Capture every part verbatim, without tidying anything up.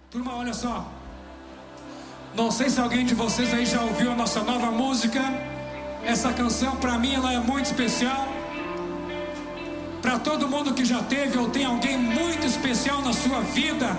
Turma, olha só. Não sei se alguém de vocês aí já ouviu a nossa nova música. Essa canção, pra mim, ela é muito especial. Pra todo mundo que já teve ou tem alguém muito especial na sua vida.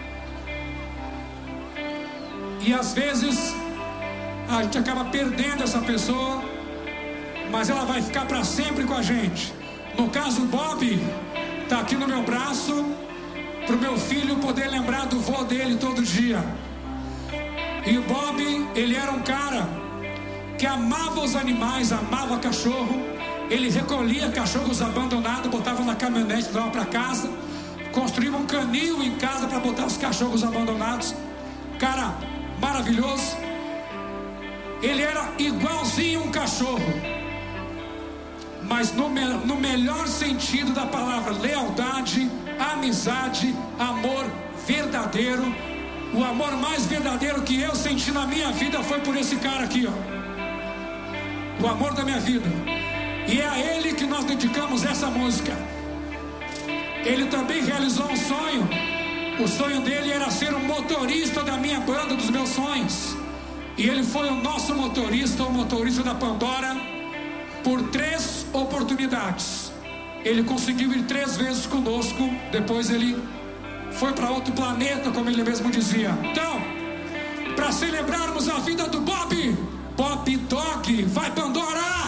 E às vezes a gente acaba perdendo essa pessoa, mas ela vai ficar pra sempre com a gente. No caso, o Bob tá aqui no meu braço, pro meu filho poder lembrar do vô dele todo dia. E o Bob, ele era um cara que amava os animais, amava cachorro. Ele recolhia cachorros abandonados, botava na caminhonete, levava para casa, construía um canil em casa para botar os cachorros abandonados. Cara maravilhoso. Ele era igualzinho um cachorro, mas no, me, no melhor sentido da palavra: lealdade, amizade, amor verdadeiro. O amor mais verdadeiro que eu senti na minha vida foi por esse cara aqui, ó. O amor da minha vida. E é a ele que nós dedicamos essa música. Ele também realizou um sonho. O sonho dele era ser o motorista da minha banda, dos meus sonhos. E ele foi o nosso motorista, o motorista da Pandora, por três oportunidades. Ele conseguiu ir três vezes conosco. Depois ele foi para outro planeta, como ele mesmo dizia. Então, para celebrarmos a vida do Bob, Bob Dog, vai Pandora!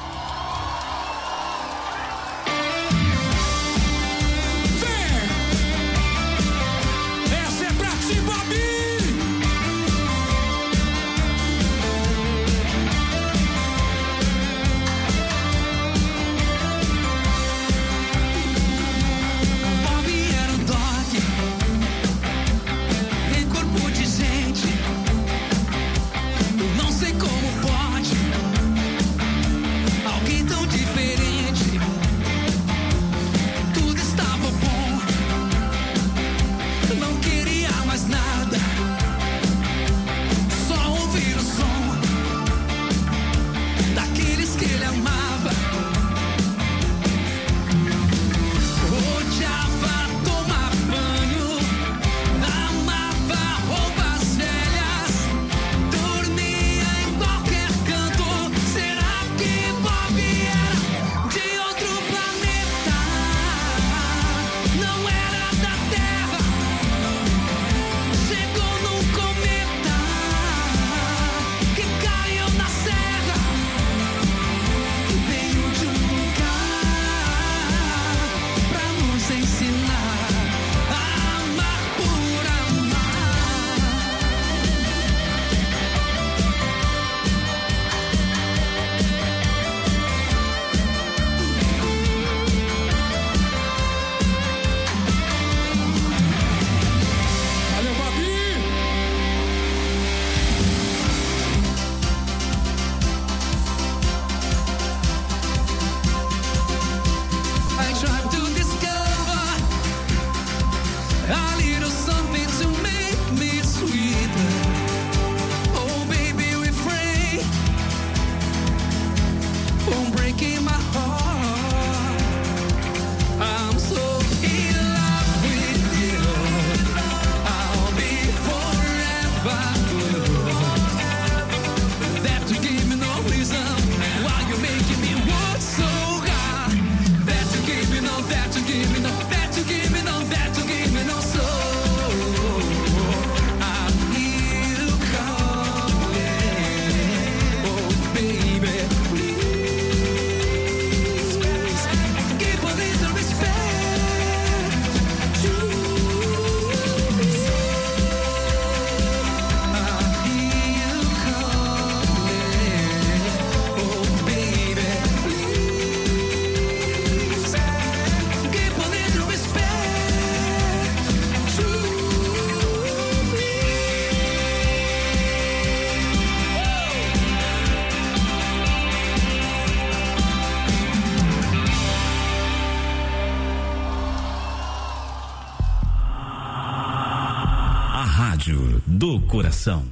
Do coração.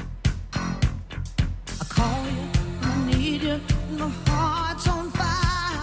I call you, I need you, my heart's on fire.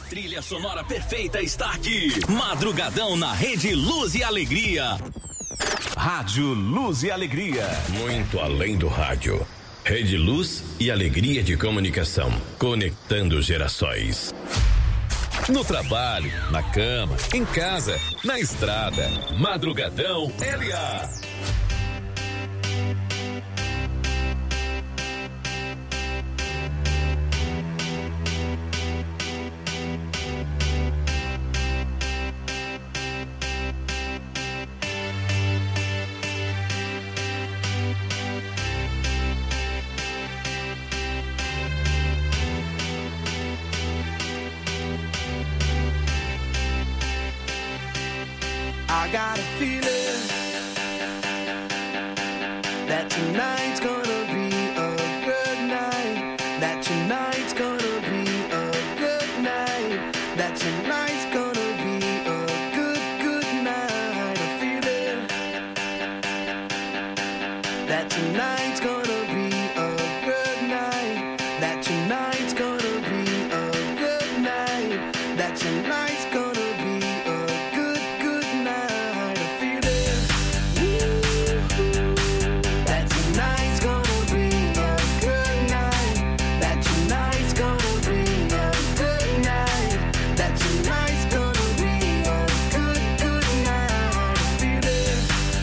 trilha sonora perfeita está aqui. Madrugadão na Rede Luz e Alegria. Rádio Luz e Alegria. Muito além do rádio. Rede Luz e Alegria de Comunicação. Conectando gerações. No trabalho, na cama, em casa, na estrada. Madrugadão L A. I got a feeling that tonight's gonna be a good night. That tonight's gonna be a good night. That tonight's gonna be a good, good night. A feeling that tonight's gonna be a good night. That tonight's gonna be a good night. That tonight's gonna be a good, good night. A feeling that tonight's gonna be a good night. That tonight's gonna be a good night. That tonight's gonna be a good, good night. A feeling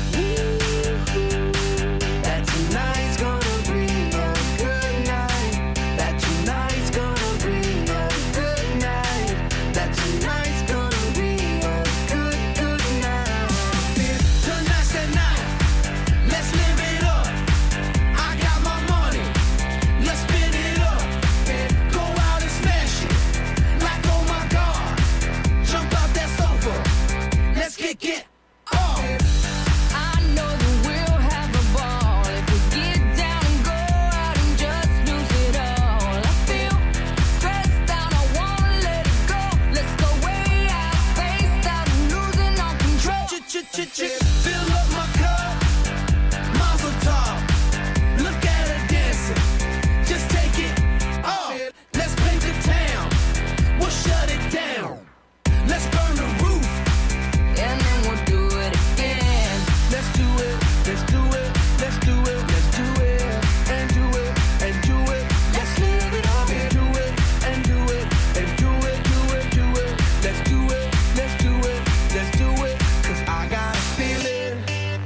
that tonight's gonna be a good night. That tonight's gonna be a good night. That tonight's gonna be a good, good night. Tonight's the night. Let's live it up. I got my money. Let's spin it up. Go out and smash it. Like, oh my God. Jump out that sofa. Let's kick it off. I know that we'll have a ball if we get down and go out and just lose it all. I feel stressed out, I wanna let it go. Let's go way out, spaced out, and losing all control. Fill up my cup. Mazel tov. Look at her dancing. Just take it off. Let's paint the town. We'll shut it down. Let's burn the roof. And then we'll do it again. Let's do it. Let's do it. Let's do it. Let's do it. And do it. And do it. Let's live it up. And do it. And do it. And do it. Do it. Do it. Let's do it. Let's do it. Let's do it. Cause I got a feeling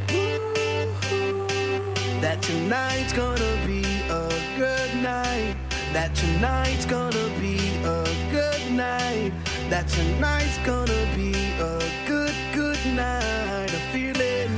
that tonight's gonna be a good night. That tonight's gonna be a good night. That tonight's gonna be a good, good night. A feeling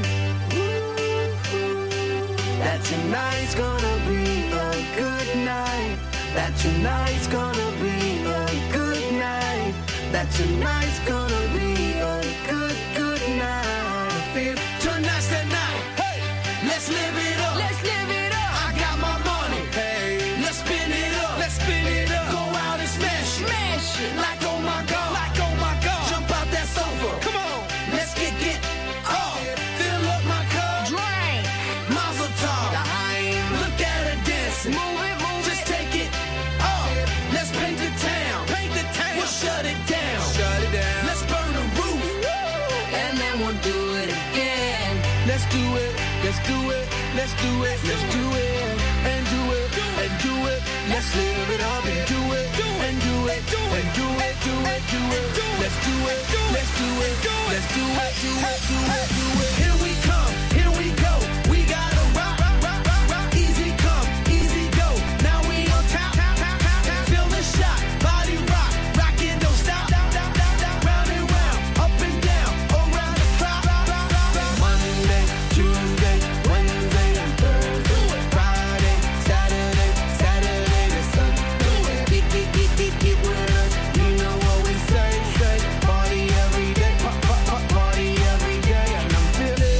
that tonight's gonna be a good night. That tonight's gonna be a good night. That tonight's gonna be a good, good night. I feel tonight's the night. Hey, let's live it up. Let's live it up. I got my money. Hey, let's spin it up. Let's spin it up. Go out and smash it. Smash it. Like oh my God. Like oh my God. Jump out that sofa. Come on. Let's kick it off. Fill up my cup. Drink. Mazel tov. Look at her dancing. Move it, move Just it. take it off. Let's paint the town. Paint the town. We'll shut it down. Shut it down. Let's burn the roof. And then we'll do it again. Let's do it. Let's do it. Let's do it. Let's do it. And do it. And do it. Let's live it up and do it. And do it. And do it. Do it. Do it. Let's do it. Let's do it. Let's do it. Do it. Do it. Do it. Here we come. Here we go. We gotta rock. Rock. Rock. Rock. Easy come. Easy go. Now we on top. Feel the shot. Body rock. Rockin'. Don't stop. Round and round. Up and down. Around the clock. Monday, Tuesday, Wednesday, and Thursday. Friday, Saturday, Saturday to Sunday. Get, get, get, get, get with us. You know what we say, say. Party every day. Party every day. And I'm feeling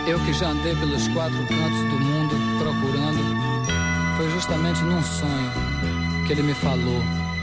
Eu que já andei pelos quatro cantos do mundo procurando, foi justamente num sonho que ele me falou.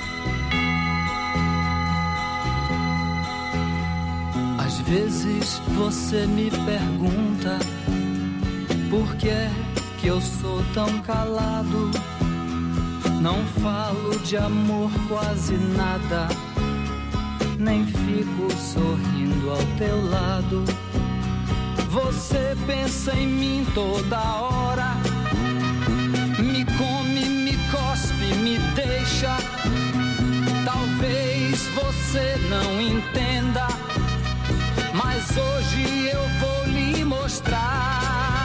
Às vezes você me pergunta por que é que eu sou tão calado. Não falo de amor quase nada, nem fico sorrindo ao teu lado. Você pensa em mim toda hora, me come, me cospe, me deixa. Talvez você não entenda, mas hoje eu vou lhe mostrar.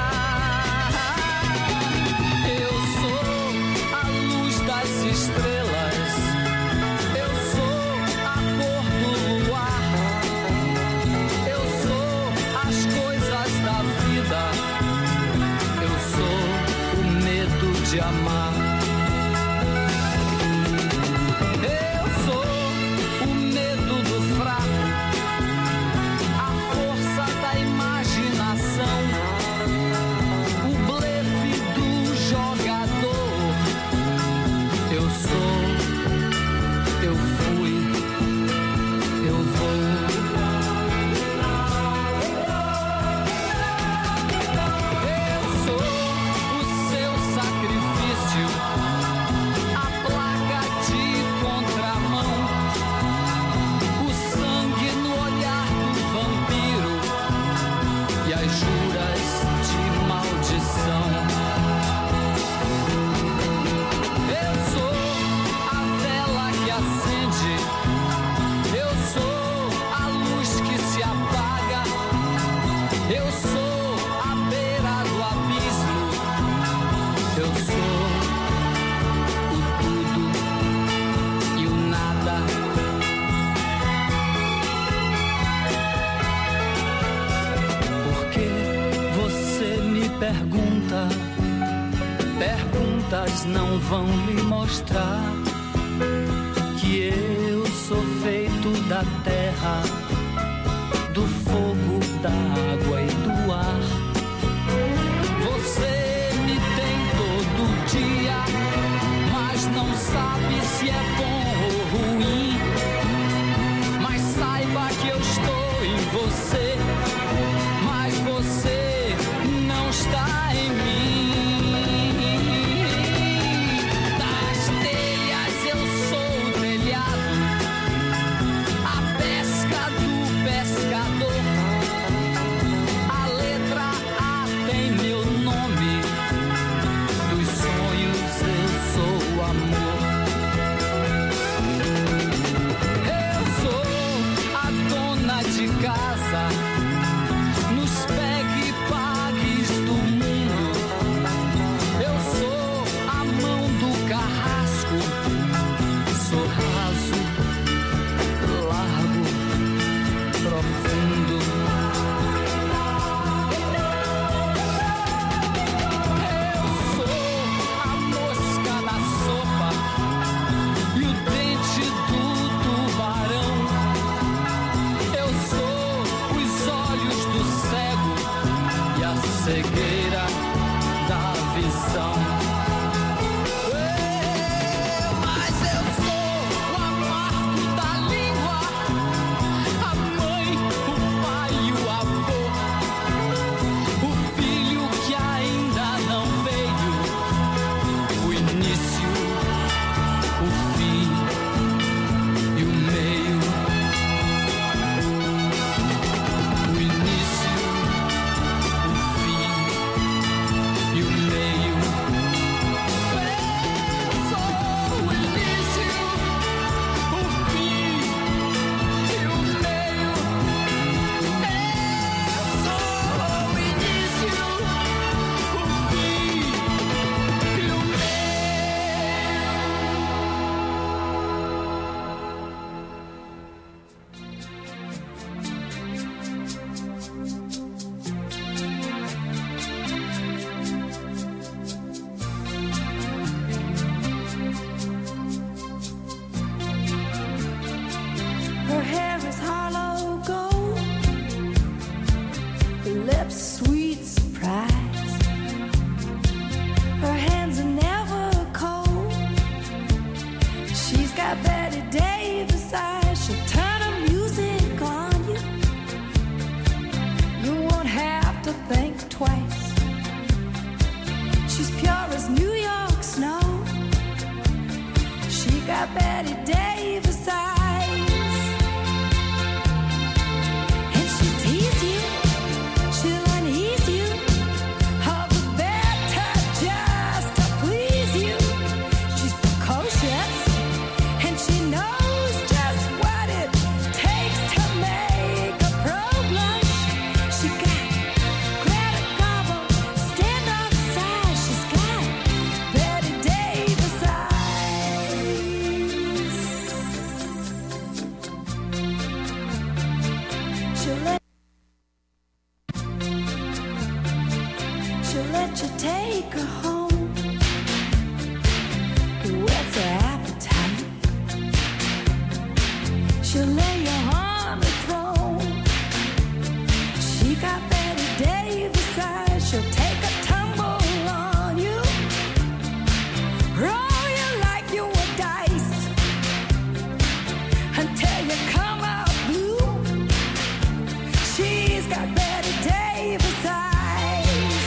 Eu sou a luz das estrelas, eu sou a cor do luar, eu sou as coisas da vida, eu sou o medo de amar. Eu sou o medo do fraco, a força da imaginação, o blefe do jogador. Eu sou, eu fui, eu vou. Eu sou o seu sacrifício, a placa de contramão, o sangue no olhar do vampiro e as juras de maldição. Eu sou a vela que acende, eu sou a luz que se apaga, eu sou a beira do abismo, eu sou o tudo e o nada. Porque você me pergunta, perguntas não vão lhe mostrar que eu sou feito da terra, do fogo, da água e do ar. Você me tem todo dia, mas não sabe se é bom ou ruim. Mas saiba que eu estou em você, mas você não está em mim. Das telhas eu sou o telhado, a pesca do pescador, a letra A tem meu nome, dos sonhos eu sou o amor. Eu sou a dona de casa, nos pegue e pagues do mundo. Eu sou a mão do carrasco, sou raso, largo, profundo. Eu sou a mosca na sopa e o dente do tubarão. Eu sou os olhos do cego e a cegueira da visão. Eu, mas eu sou o amargo da língua, a mãe, o pai e o avô, o filho que ainda não veio, o início, o fim e o meio. O início, o fim e o meio. Eu sou o início, o fim e o meio. Eu sou o início, o fim e o meio. Her hair is hollow gold, her lips sweet got Betty Davis eyes, and she'll tease you, she'll unease you, all the better just to please you. She's precocious, and she knows just what it takes to make a pro blush. She got Greta Garbo, stand off side. She's got Betty Davis eyes. She'll let she'll let you take her home. Whet's her appetite? She'll lay you on the throne. She got Betty Davis eyes. She'll take a tumble on you, roll you like you were dice, until you come out blue. She's got Betty Davis eyes.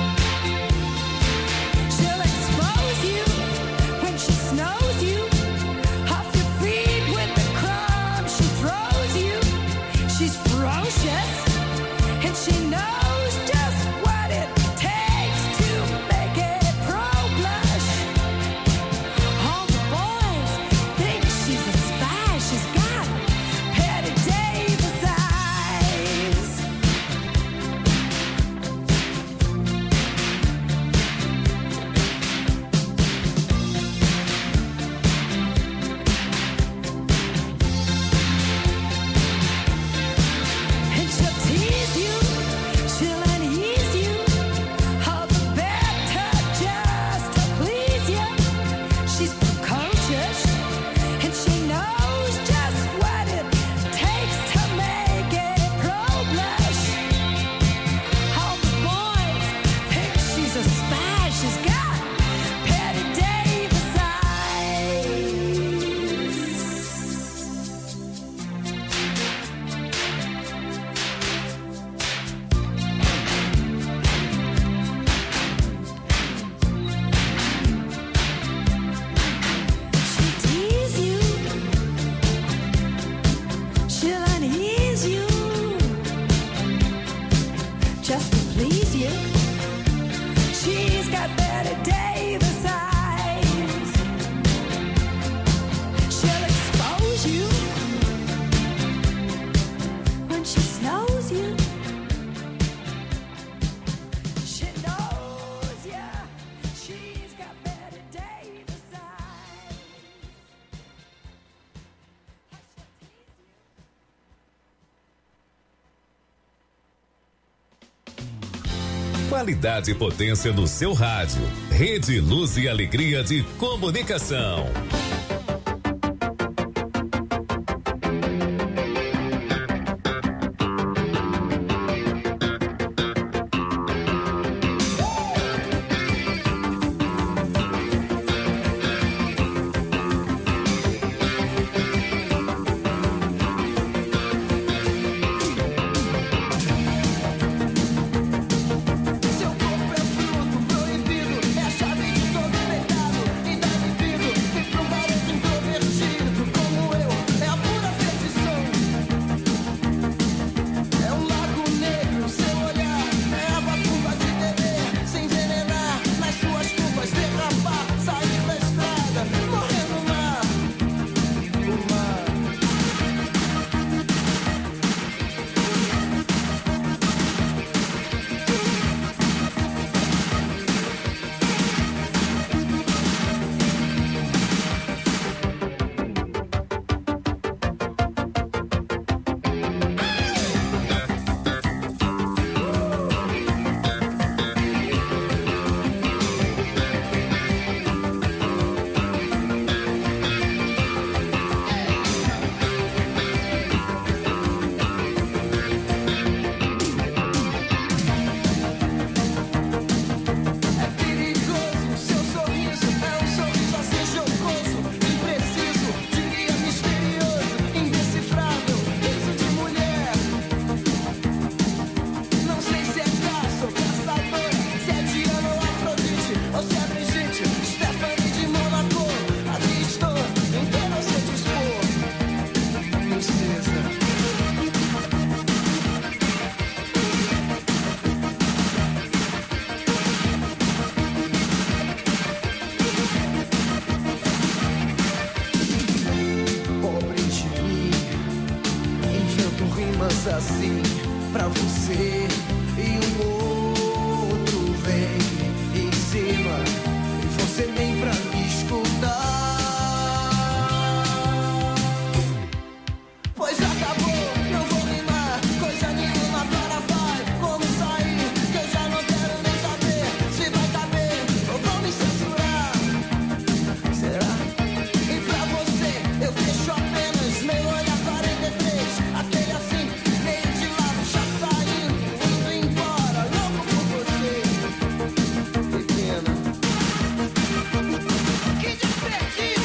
She'll expose you when she snows you, off your feet with the crumbs she throws you. She's ferocious, and she knows just what it takes to make it pro blush. All the boys think she's a spy. She's got Betty Davis eyes. And she'll tease you, she'll unease you, all the better just to please you. She's precocious, and she knows just what it takes to make it pro blush. All the boys think she's a spy. She's got Betty Davis eyes. She'll tease you, she'll unease you, just to please you. She's got Betty Davis eyes. She'll expose you when she snows you. She knows ya. She's got Betty Davis eyes. Qualidade e potência do seu rádio. Rede Luz e Alegria de Comunicação. Seu corpo é fruto proibido, é chave de todo pecado. E deve vivo, vem pro você e um outro vem em cima e você nem pra me escutar. Pois acabou, não vou rimar coisa nenhuma para vai. Como sair, que eu já não quero nem saber se vai caber ou vão me censurar. Será? E pra você eu fecho apenas meu olhar quarenta e três. Aquele assim, meio de lado, já saindo, indo embora, louco por você. Que pena. Que desperdício.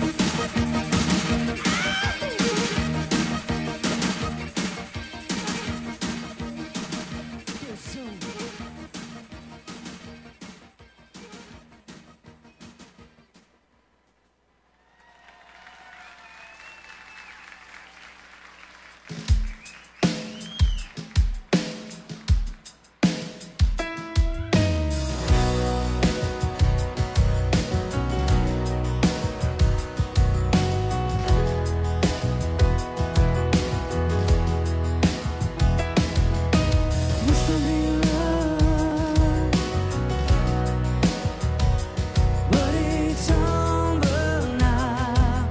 But it's over now.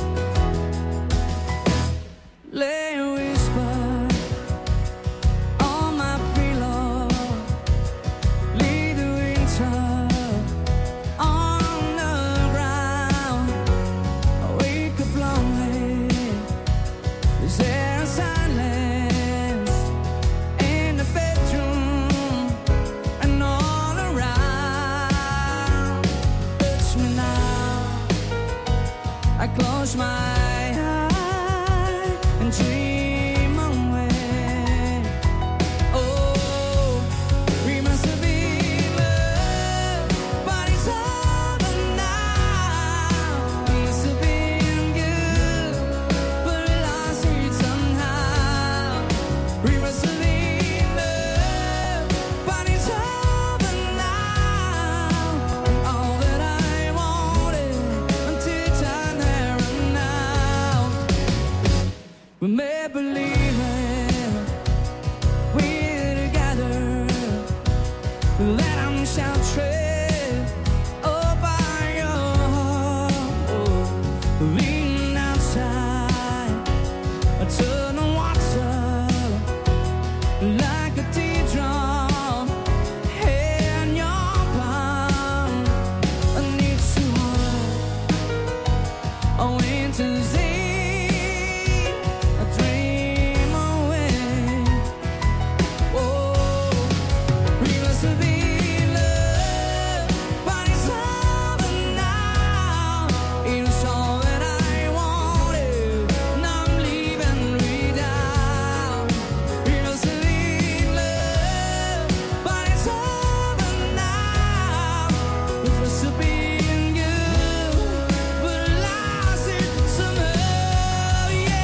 Lay a whisper on my pillow. Lead the winter on the ground. I wake up lonely. Is there a silence in the bedroom and all around? Touch me now. I close my eyes and dream away. Oh, we must have been love, but it's over now. We must have been good, but we lost it somehow. We must have been love, but it's over now. All that I wanted until time had run out. We may believe it, we're together. That I shall tread up by your heart. Leaning outside, I turn the water like a teardrop in your palm. I need to hold a winter's eve, a dream away. Oh, we must have been love, but it's over now. It was all that I wanted, and I'm leaving without. We must have been love, but it's over now. We must have been good, but I lost it somehow. Yeah.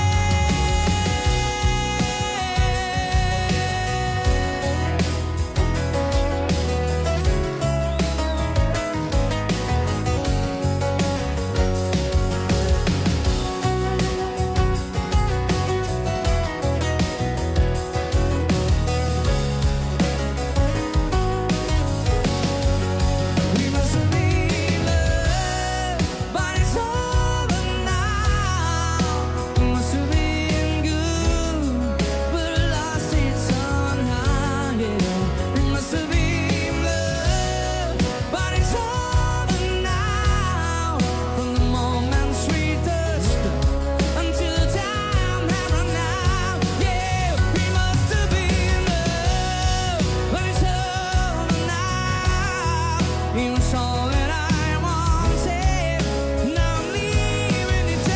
We must have been love, but it's over now. We must have been good, but I lost it somehow. Yeah, we must have been love, but it's over now. From the moment we touched until the time had run out. Yeah, we must have been love, but it's over now. It was all that I wanted, now I'm leaving it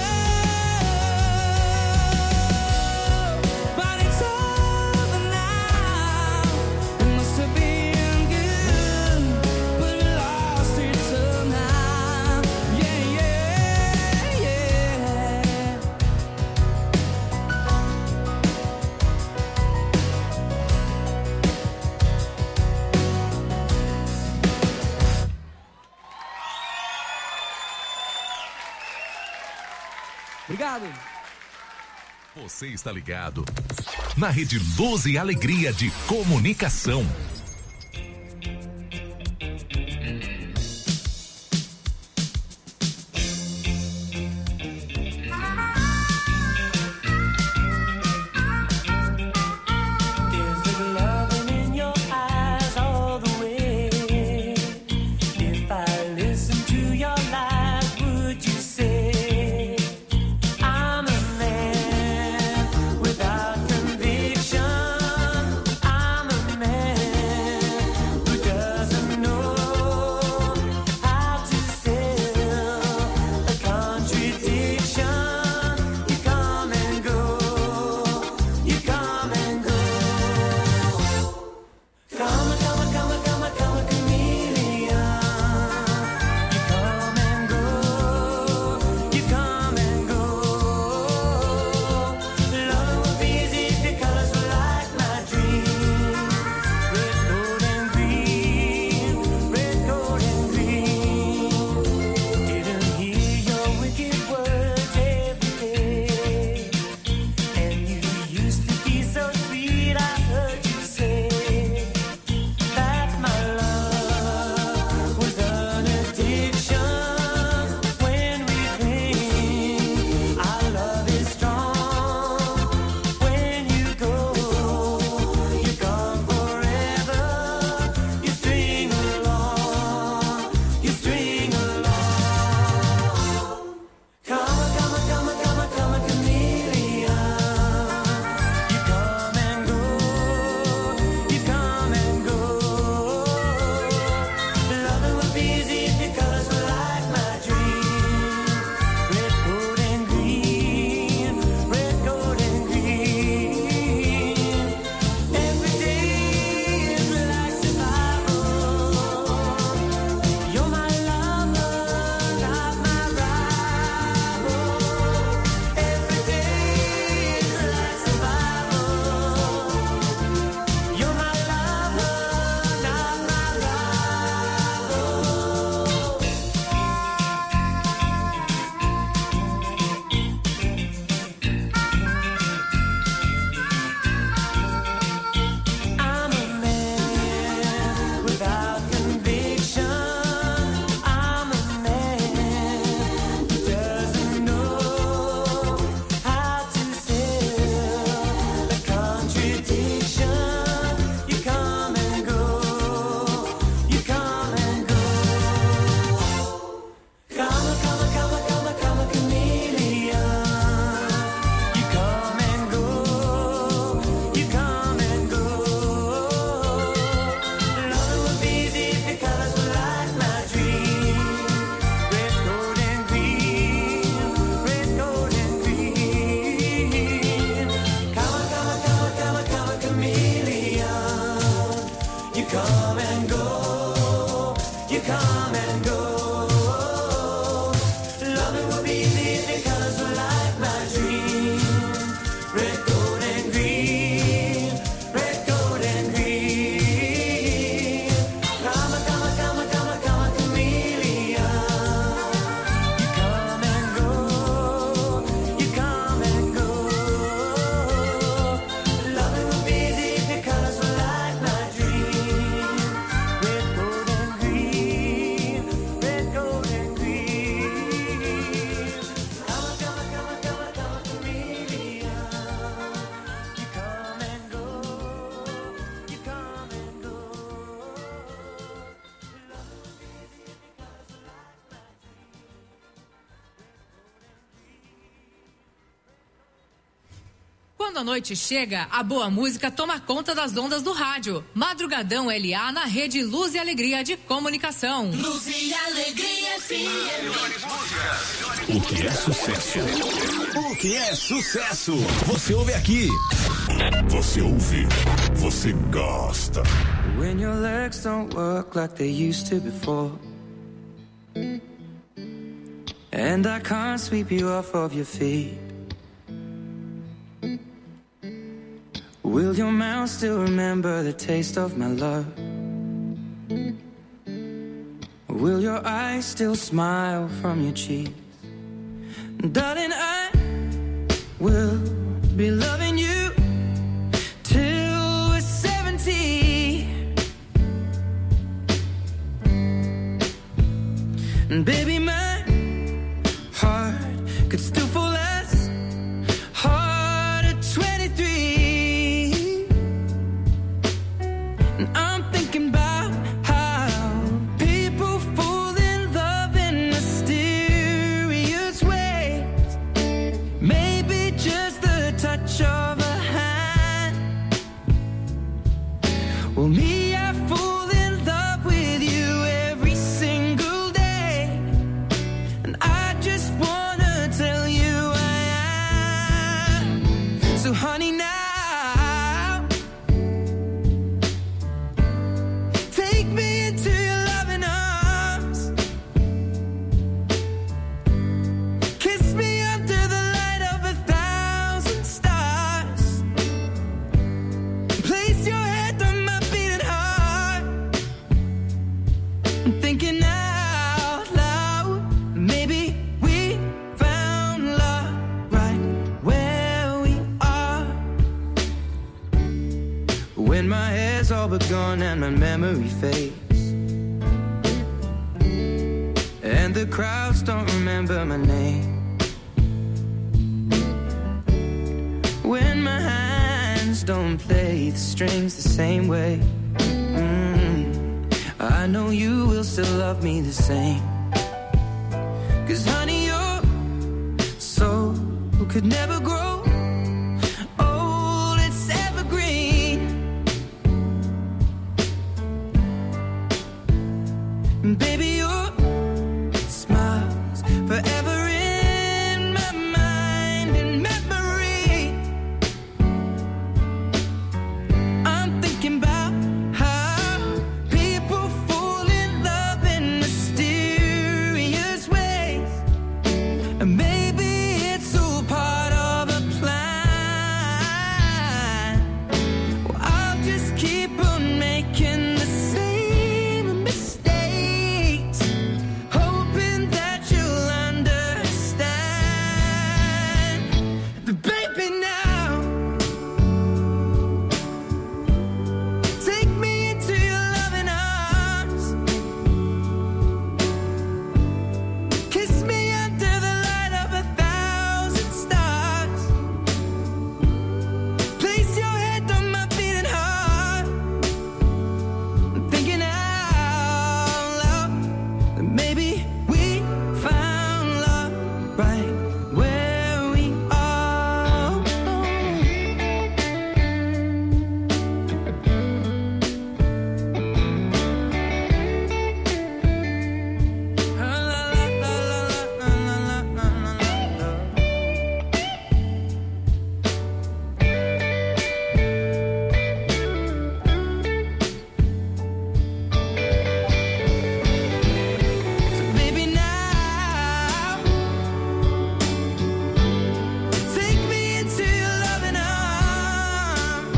down. But it's over now. We must have been good, but we lost it somehow. Yeah, yeah, yeah. Obrigado. Você está ligado na Rede Luz e Alegria de Comunicação. Quando a noite chega, a boa música toma conta das ondas do rádio. Madrugadão L A na Rede Luz e Alegria de Comunicação. Luz e Alegria F M. O que é sucesso? O que é sucesso? Você ouve aqui. Você ouve. Você gosta. When your legs don't work like they used to before, and I can't sweep you off of your feet, will your mouth still remember the taste of my love? Will your eyes still smile from your cheeks? Darling, I will be loving you Well, me, I fall in love with you every single day, and I just wanna tell you I am. So honey, now take me into your loving arms, kiss me under the light of a thousand stars, place your head on my beating heart. I'm thinking out loud, maybe we found love right where we are. When my hair's all but gone and my memory fades, and the crowds don't remember my name, when my hands don't play the strings the same way, mm, I know you will still love me the same. 'Cause honey, your soul could never grow old, it's evergreen. And baby, your smile's forever in my mind and memory. I'm thinking about how people fall in love in mysterious ways, and maybe it's all part of a plan. Well, I'll just keep on making the same mistakes, hoping that you'll understand. But baby, now take me into your loving arms, kiss me under the light of a thousand stars, place your head on my beating heart. I'm thinking out loud that maybe we found love right where we are. La, la, la, la, la, la, la, la, la. So baby, now take me into your loving arms,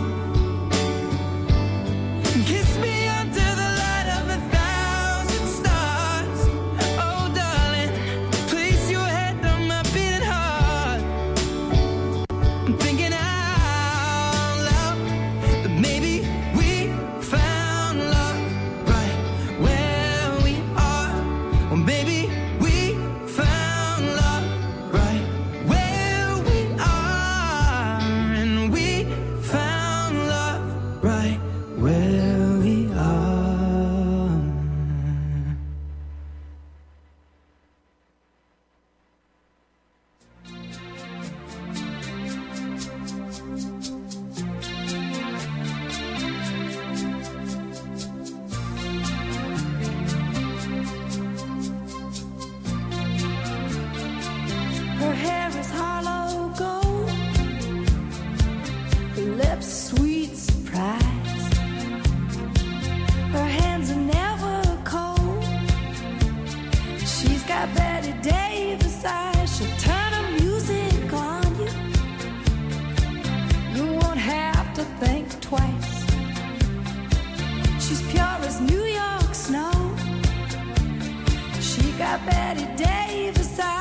kiss me under the light of a thousand stars. Oh darling, place your head on my beating heart. I'm thinking out loud that maybe we found love right where we are. Or maybe we found love right where we are. And we found love right where we are. Her hair is hollow gold, her lips sweet surprise, her hands are never cold. She's got Betty Davis eyes, she'll turn her music on you. You won't have to think twice. She's pure as New York snow. She got Betty Davis eyes.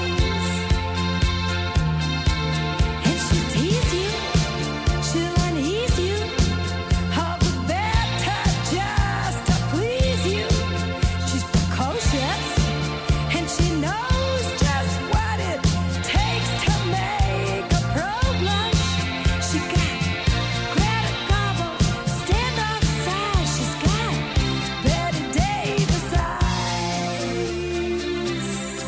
And she'll tease you, she'll unease you, all the better just to please you. She's precocious, and she knows just what it takes to make a pro blush. She got Greta Garbo, standoff size. She's got Betty Davis eyes.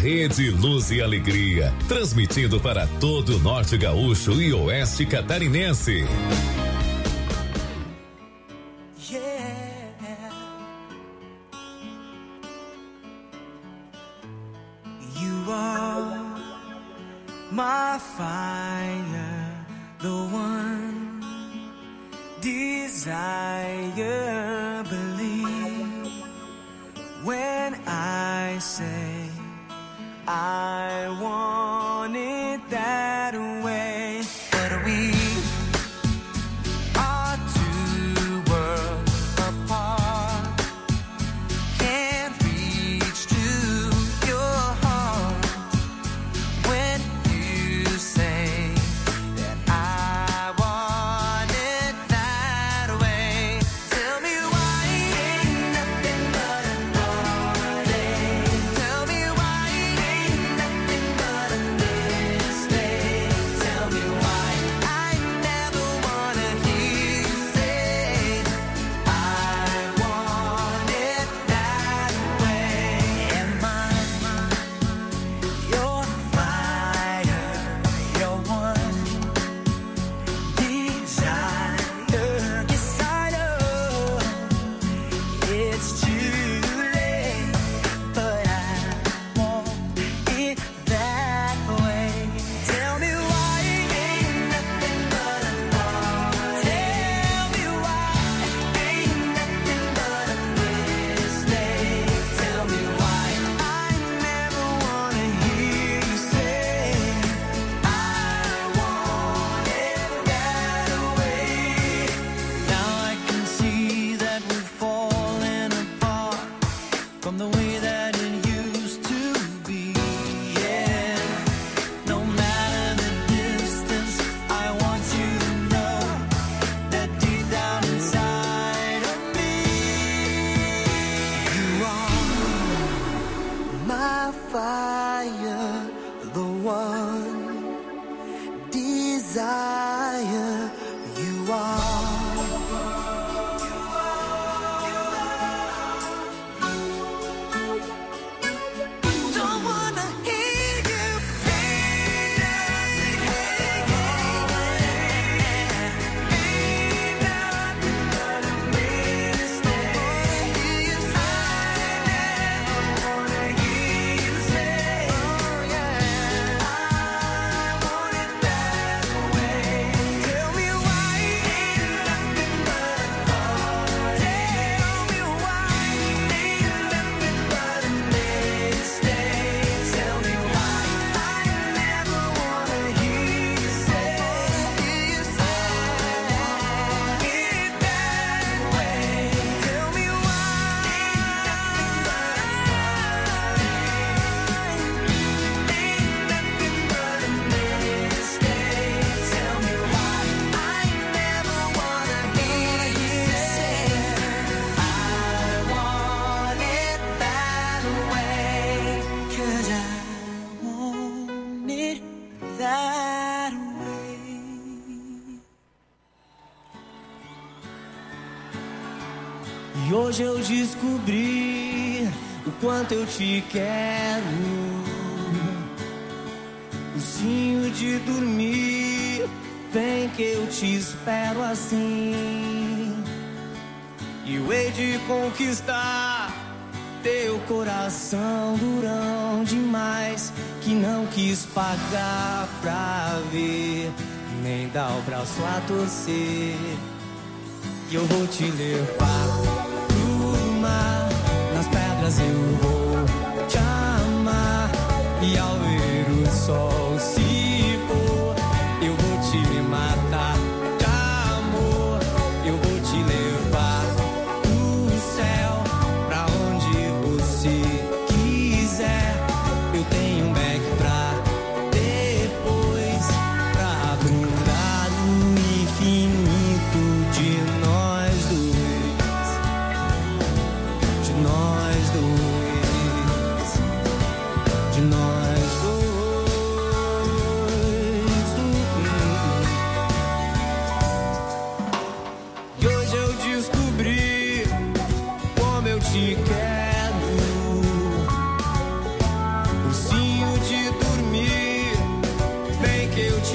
Rede Luz e Alegria, transmitindo para todo o Norte Gaúcho e Oeste Catarinense. You are my fire, the one desire. Believe when I say I want it that way. But we are two worlds apart. Can't reach to your heart when you say that I want it that way. Tell me why ain't nothing but a heartache. Tell me why ain't nothing but a mistake. Tell me why I never wanna hear you say I want it that way. Am I your fire, your one desire? Yes, I know it's too late, but I want it that way. Tell me why ain't nothing but a heart. Tell me why ain't nothing but a mistake. Tell me why I never wanna hear you say I want it that way. Now I can see that we're falling apart from the way that it used to be. Yeah, no matter the distance, I want you to know that deep down inside of me, you are my fire, the one desire. You are. Don't wanna hear you say nothing. Ain't nothing but a mistake. I never wanna hear you say, oh yeah, I want it that way. Tell me why ain't nothing but a heart. Tell me why ain't nothing but a mistake. Tell me why I never wanna hear you say, hear you say it that way. Tell me why ain't nothing but a heart. Ain't nothing but a mistake. Tell me why I never wanna hear you say I want it that way. 'Cause I want it that way. E hoje eu descobri o quanto eu te quero. Ursinho de dormir, vem que eu te espero assim. E eu hei de conquistar teu coração durão demais, que não quis pagar pra ver, nem dar o braço a torcer. E eu vou te levar pro mar, nas pedras eu vou te amar. E ao ver o sol se pôr, eu vou te matar de amor. Eu vou te levar pro céu, pra onde você quiser. Eu tenho um back pra depois, pra brindar o infinito de nós dois, de nós dois, de nós dois.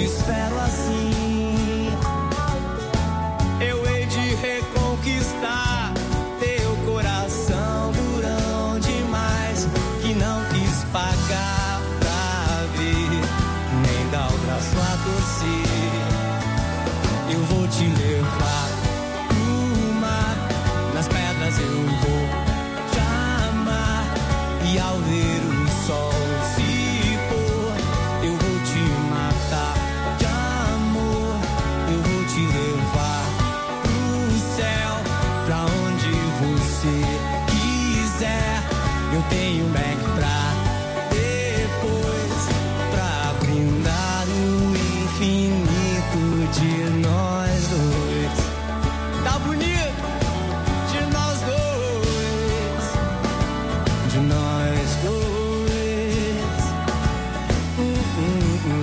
espero assim. Eu hei de reconquistar teu coração durão demais, que não quis pagar pra ver, nem dar o braço a torcer. Eu vou te levar pro mar, nas pedras eu vou te amar, e ao ver o sol se pôr, eu vou te matar de amor. Eu vou te levar pro céu, pra onde você quiser. Eu tenho um back pra depois, pra brindar o infinito de nós dois. Tá bonito? De nós dois, de nós dois. Hum, hum, hum.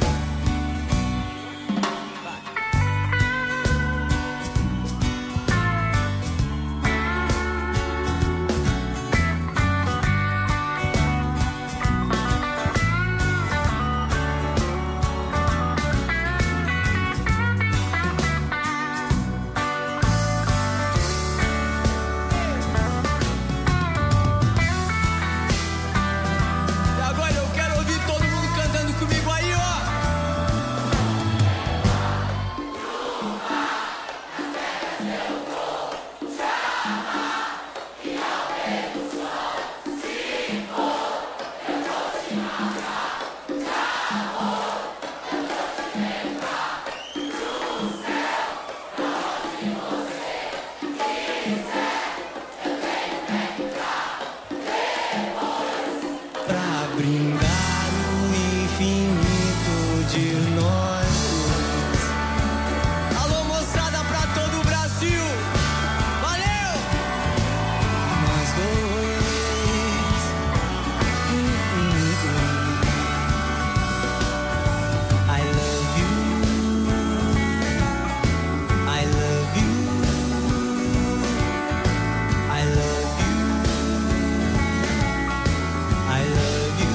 E agora eu quero ouvir todo mundo cantando comigo aí, ó. Pra brindar o infinito de nós dois. Alô, moçada, pra todo o Brasil. Valeu! Nós dois. Hum, hum, hum. I love you. I love you. I love you. I love you.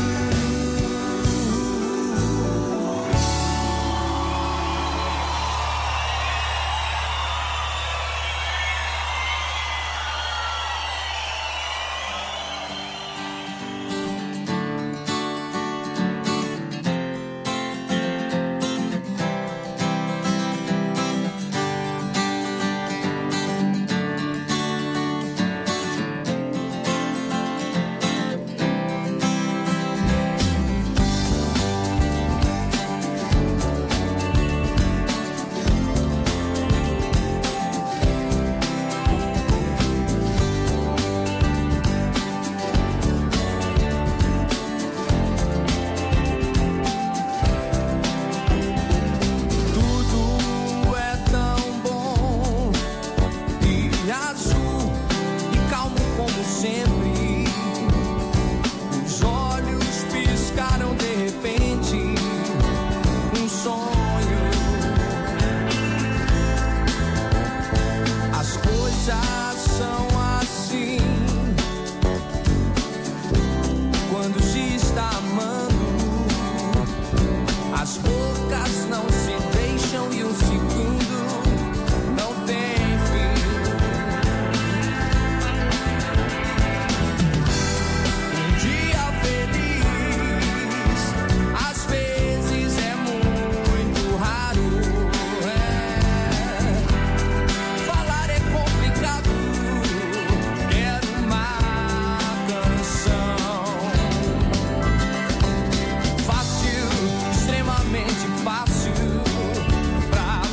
Tudo é tão bom e azul e calmo como sempre. Os olhos piscaram de repente, um sonho. As coisas são assim quando se está amando. As bocas não se deixam e um segundo não tem fim. Um dia feliz, às vezes é muito raro. É. Falar é complicado. Quero uma canção fácil, extremamente fácil, pra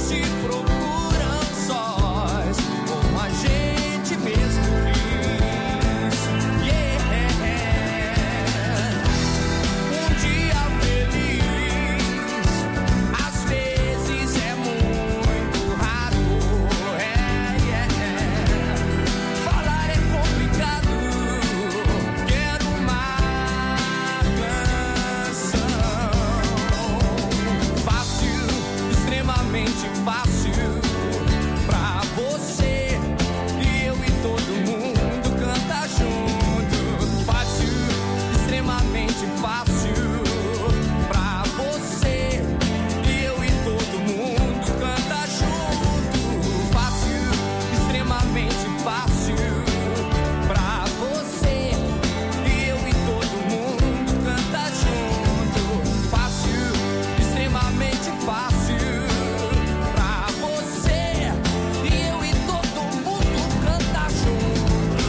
te procuram sós, como a gente mesmo diz. Yeah. Um dia feliz, às vezes é muito raro. É, yeah. Falar é complicado. Quero uma canção fácil, extremamente fácil pra você e eu e todo mundo canta junto. Fácil, extremamente fácil pra você e eu e todo mundo canta junto. Fácil, extremamente fácil pra você e eu e todo mundo canta junto. Fácil, extremamente fácil pra você e eu e todo mundo canta junto.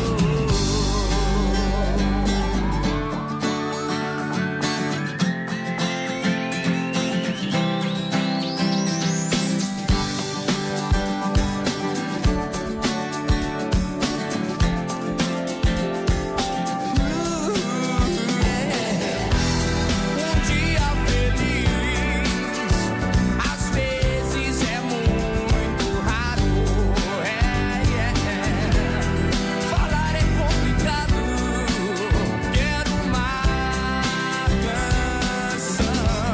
Um dia feliz, às vezes é muito raro. É, yeah. Falar é complicado. Quero uma canção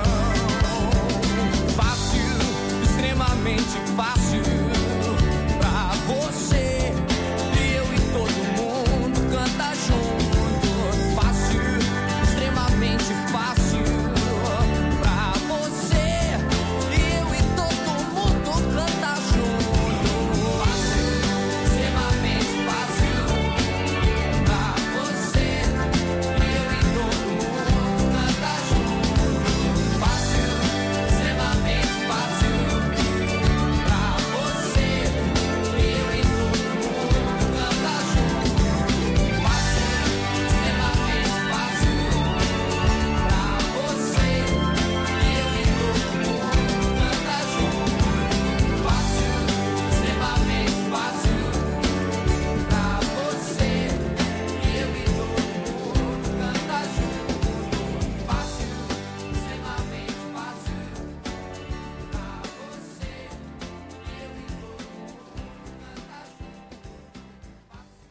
fácil, extremamente fácil pra você e eu e todo mundo canta junto. Fácil, extremamente fácil pra você e eu e todo mundo canta junto. Fácil, extremamente fácil pra você e eu e todo mundo canta junto. Fácil, extremamente fácil pra você e eu e todo mundo canta junto. Fácil, extremamente fácil pra você e eu e todo mundo canta junto. Fácil, extremamente fácil pra você e eu e todo mundo canta junto. Fácil, extremamente fácil pra você e eu e todo mundo canta junto.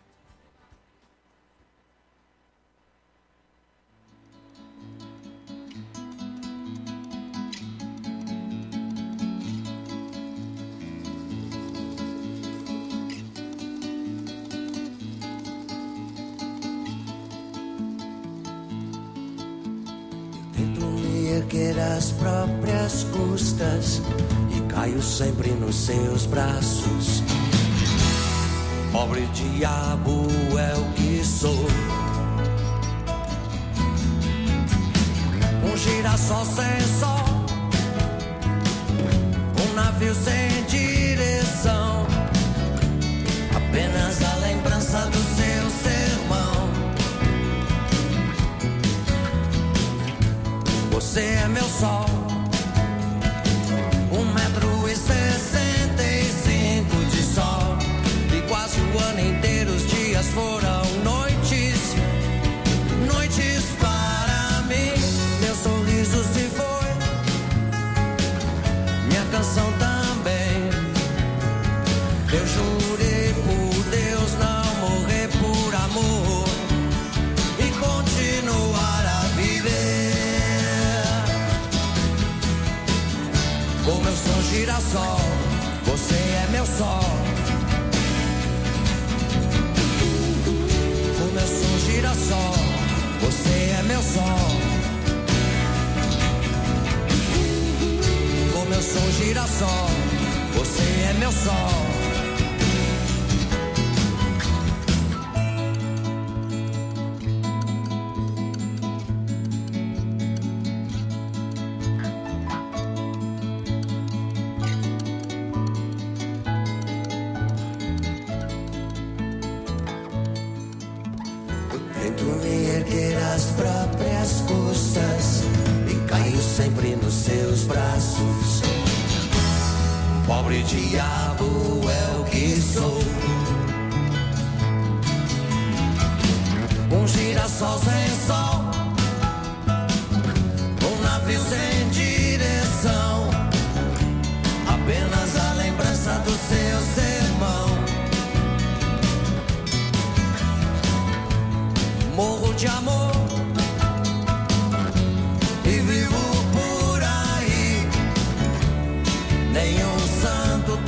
Tento me erguer às próprias custas e caio sempre nos seus braços. Pobre diabo é o que sou. Um girassol sem sol, um navio sem direção, apenas a lembrança do seu sermão. Você é meu sol, um metro e sessenta e cinco de sol, e quase o ano inteiro os dias foram noites, noites para mim. Meu sorriso se foi, minha canção também. Eu jurei por Deus não morrer por amor e continuar a viver. Como eu sou girassol, você é meu sol. Como eu sou girassol, você é meu sol. Como eu sou girassol, você é meu sol. Tento me erguer às próprias custas e caio sempre nos seus braços. Pobre diabo é o que sou. Um girassol sem sol, um navio sem direção, apenas a lembrança do seu sermão. Morro de amor